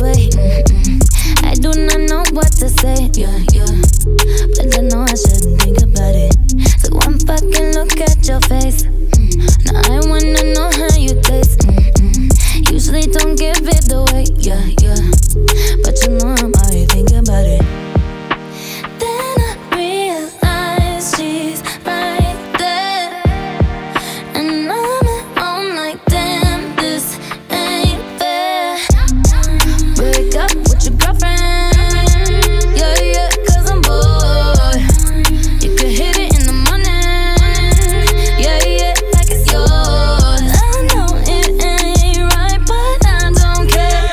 way. I do not know what to say, yeah, yeah. But I know I shouldn't think about it. So one fucking look at your face. Now I wanna know how you taste. Usually don't give it away, yeah, yeah. But you know I'm already thinking about it. Then I realize she's right there, and I'm at home like, damn, this ain't fair. Break up with your girlfriend, yeah, yeah, 'cause I'm bored. You could hit it in the morning, yeah, yeah, like it's yours. I know it ain't right, but I don't care.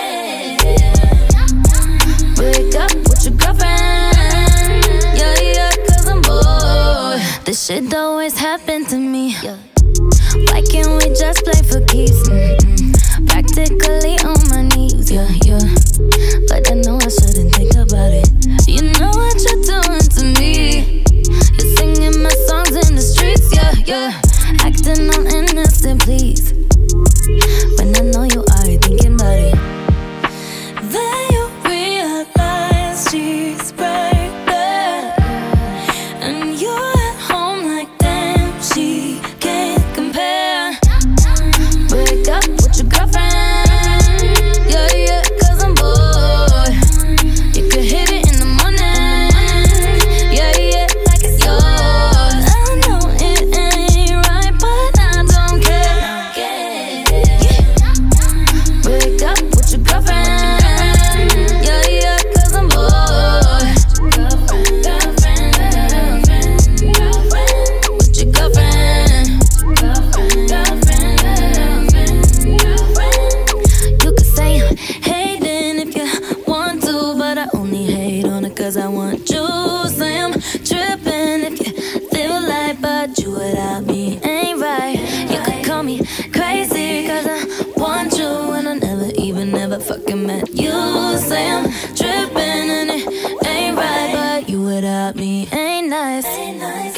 Break up with your girlfriend, yeah, yeah, 'cause I'm bored. This shit always happen to me. Why can't we just play for keeps? Practically on my knees, yeah, yeah. But I know I shouldn't think about it. You know what you're doing to me. You're singing my songs in the streets, yeah, yeah. Acting all innocent, please. When I know you are thinking about it. Then you realize she's right there, and you're at home like, damn, she can't compare. Break up with your girlfriend, yeah, yeah, 'cause I'm bored. You could hit it in the morning, yeah, yeah, like it's yours. I know it ain't right, but I don't care. Break up with your girlfriend, yeah, yeah, 'cause I'm bored. With your girlfriend, you could say I'm hating if you want to, but I only hate on it 'cause I want you. Say I'm tripping if you live a life, but you without me ain't right. You could call me crazy 'cause I want you, and I never fucking met you. Say I'm tripping and it ain't right, but you without me ain't nice.